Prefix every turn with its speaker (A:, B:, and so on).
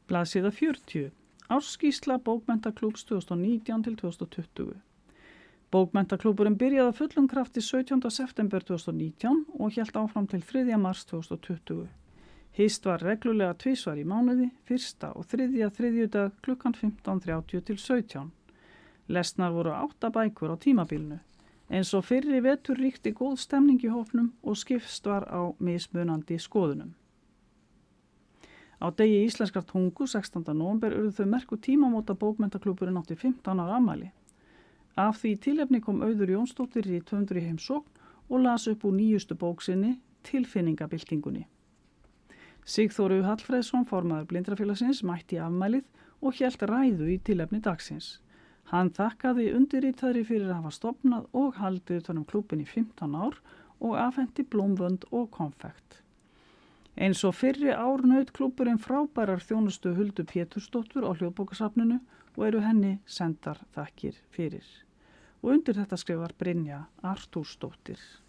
A: Blaðsíða 40. Ársskýrsla Bókmenntaklúbbs 2019 til 2020. Bókmenntaklúbburinn byrjaði að fullum krafti 17. september 2019 og hélt áfram til 3. mars 2020. Hist var reglulega tvisvar í mánuði, 1. og 3. þriðjudag klukkan 15:30 til 17. Lesnar voru 8 bækur á tímabilinu. Eins og fyrri vetur ríkti góð stemning í hópnum og skipst var á mismunandi skoðunum. Á degi íslenskrar tungu 16. nóvember urðu þau merku tímamóta bókmenntaklúbburinn átti 15 ára afmæli. Af því tilefni kom Auður Jónsdóttir rithöfundur í heimsókn og las upp úr nýjustu bók sinni Tilfinningabyltingunni. Sigþór Hallfreðsson, formaður Blindrafélagsins, mætti í afmælið og hélt ræðu í tilefni dagsins. Hann þakkaði undirritaðri fyrir að hafa stofnað og haldið utan klúbbinn í 15 ár og afhenti blómvönd og konfekt. Eins og fyrri ár naut klúbburinn frábærar þjónustu Huldu Pétursdóttur á hljóðbókasafninu og eru henni sendar þakkir fyrir. Og undir þetta skrifar Brynja Artúrsdóttir.